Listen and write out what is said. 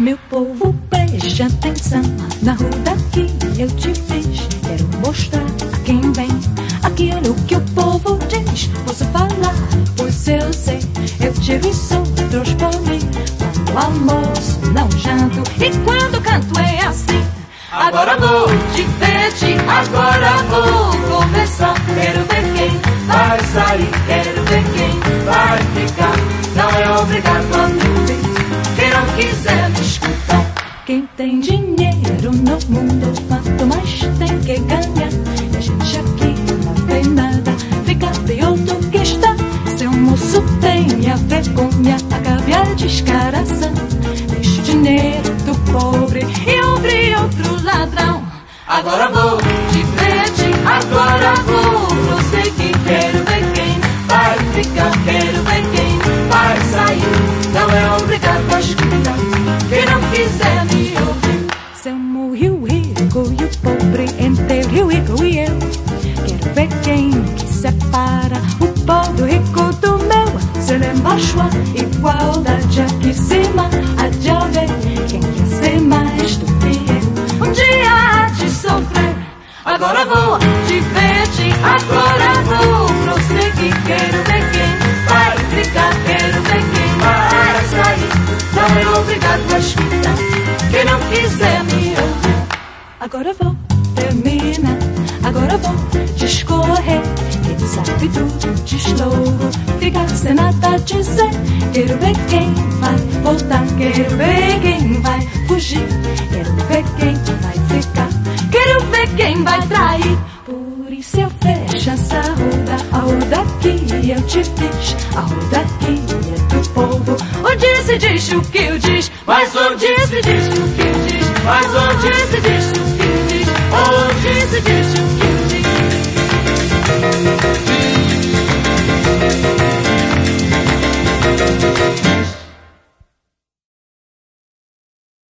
Meu povo, preste atenção. Na rua daqui eu te fiz. Quero mostrar a quem vem. Aqui olha o que o povo diz. Posso falar, pois eu sei. Eu tiro os outros por mim. Quando almoço, não janto. E quando canto é assim. Agora vou divertir, agora vou começar. Quero ver quem vai sair, quero ver quem vai ficar. Não é obrigado a me ouvir, quem não quiser me escutar. Quem tem dinheiro no mundo, quanto mais tem que ganhar. E a gente aqui não tem nada, fica pior do que está. Seu moço tem a vergonha, acabe a descaração. Deixe o dinheiro do pobre e ouvre outro ladrão. Agora vou divertir, agora vou prosseguir. Quero ver quem vai ficar, quero ver quem vai sair. Não é obrigado a escutar, quem não quiser me ouvir. Somos o rico e o pobre, entre o rico e eu. Quero ver quem que separa o pobre rico do meu. Se embaixo a igualdade aqui em cima, há de haver quem quer ser mais do que eu. Um dia há de sofrer. Agora vou divertir, agora vou prosseguir. Quero ver quem vai ficar, quero ver quem vai sair. Não é obrigado a escutar, quem não quiser me ouvir. Agora vou terminar, agora vou discorrer. Quem sabe tudo diz logo, fica sem nada a dizer. Quero ver quem vai voltar, quero ver quem vai fugir. Quero ver quem vai ficar, quero ver quem vai trair. Por isso eu fecho essa roda, a roda aqui eu te fiz. A roda aqui é do povo, onde se diz o que eu diz. Mas onde se diz o que eu diz, mas onde se diz o